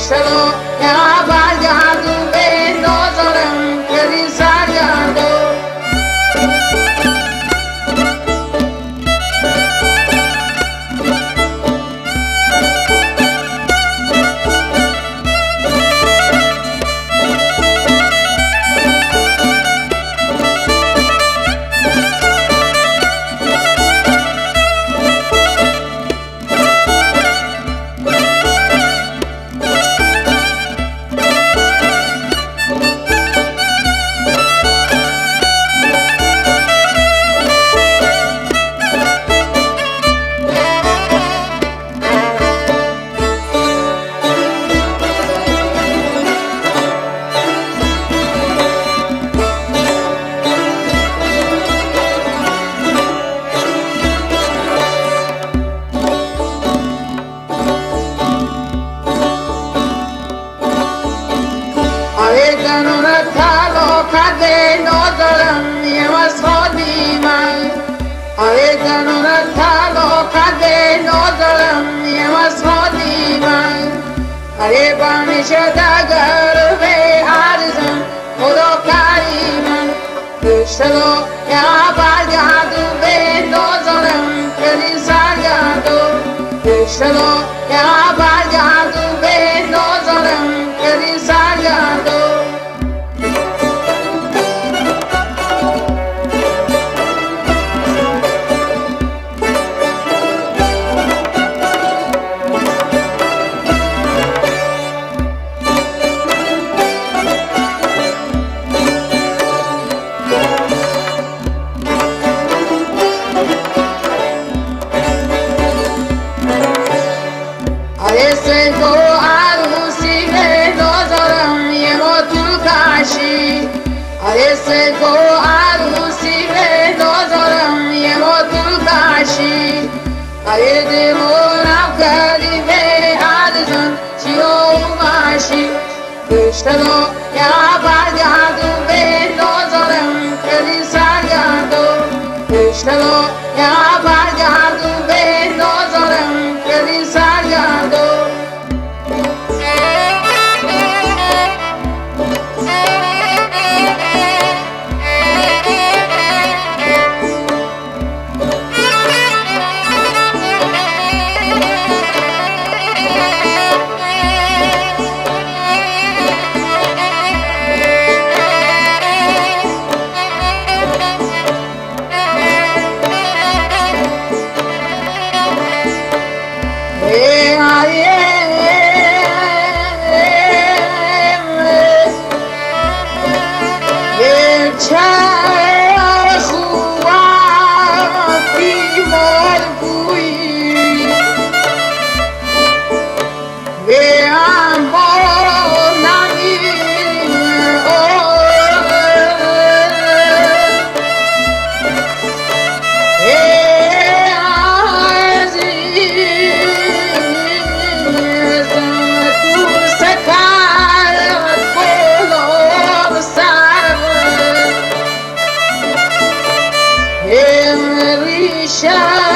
چرا یا برگردون به نازارم کلی سرگردون نازارم یه مسخالی من جنون طلاقت نازارم یه مسخالی من بمیشه دگر به عرضم خدا کریمم چرا یا برگردون به نازارم کلی سرگردون چرا یا برگردون به نازارم کلی سرگردون سنگو عروسی به نازارم یه ما تو کشی سنگو عروسی به نازارم یه ما تو کشی دیمونم کردی به عرضم چی اومشی چرا یا برگردون به نازارم کلی سرگردون چرا یا برگردون به نازارم کلی سرگردون Shine.